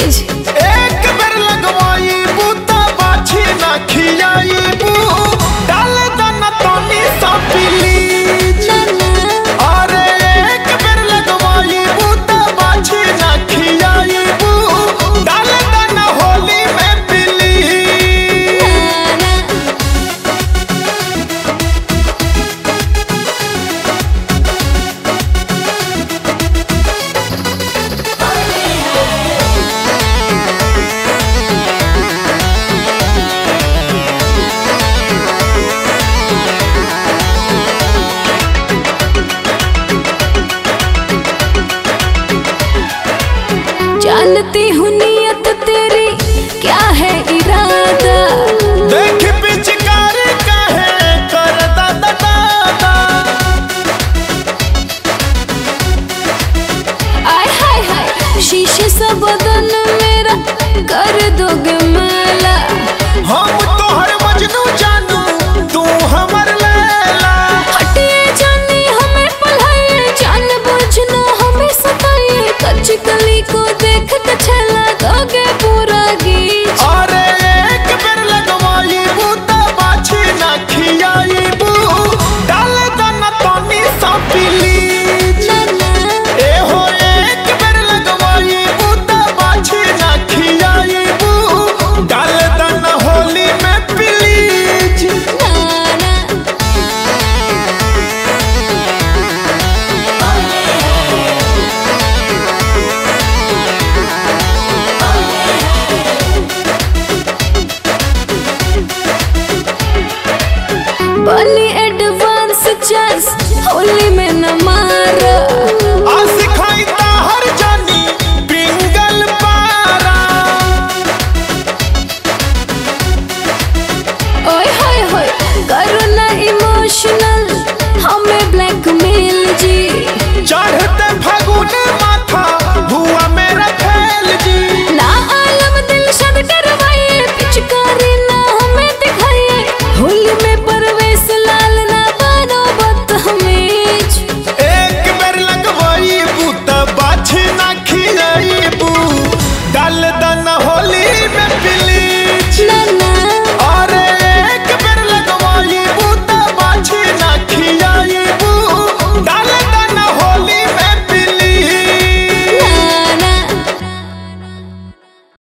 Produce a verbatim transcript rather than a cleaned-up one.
Please. एक बेर लगवाई बूता बाछी ना खियाई बू डाल दाना तोनी सा प्लीज। अरे एक बेर लगवाई बूता बाछी ना खियाई बू डाल दाना होली में प्लीज। जानती हूँ नियत तेरी क्या है इरादा। देख पिचकारी कहे कर दादा दादा। आय हाय हाय शीशे सा बदन मेरा कर दोगे मैला। हम तो हर मजनू जानू तू हमर लैला। हटिए जानी हमें पढ़ाइए जान बुझना हमें सताइए कच्ची कली को देख के छला दोगे पूरा गीच। अरे एक बेर लगवाई बूता बाछी ना खियाई बू डाल दाना तोनी सा प्लीज। ए हो एक बेर लगवाई बूता बाछी ना खियाई बू डाल दाना होली में प्लीज। बनी एडवांस चांस होली में न मारा। आ सिखाई हर जानी पिंगल पारा। ओए होए होए करो ना इमोशनल हमें ब्लैकमेल जी। चढ़ते फागुन माथा हुआ मेरा खेल जी। ना आलम दिल शद करवाइए पिचकारी ना हमें दिखाइए होली में परवेश लाल ना बनो बदतमीज। एक बेर लगवाई बूता बाछी ना खियाई बू डाल